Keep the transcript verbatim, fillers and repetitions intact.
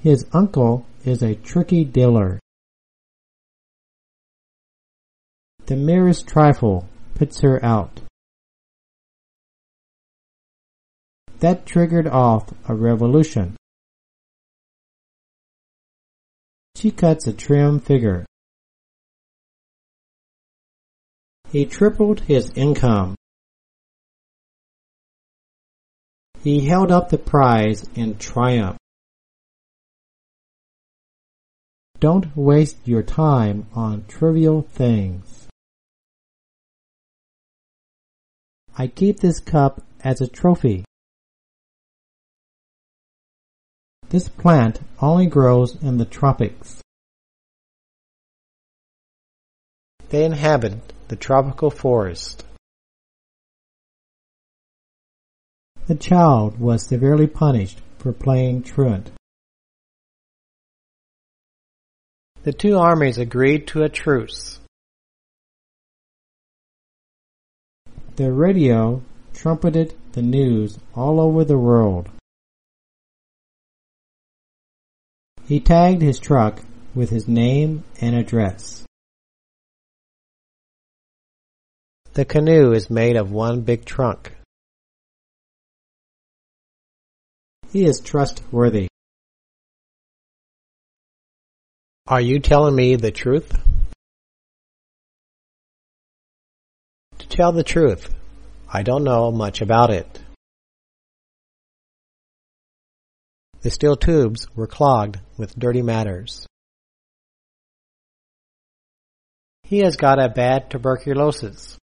His uncle is a tricky dealer. The merest trifle puts her out. That triggered off a revolution. She cuts a trim figure. He tripled his income. He held up the prize in triumph. Don't waste your time on trivial things. I keep this cup as a trophy. This plant only grows in the tropics. They inhabit the tropical forest. The child was severely punished for playing truant. The two armies agreed to a truce. The radio trumpeted the news all over the world. He tagged his truck with his name and address. The canoe is made of one big trunk. He is trustworthy. Are you telling me the truth? To tell the truth, I don't know much about it. The steel tubes were clogged with dirty matters. He has got a bad tuberculosis.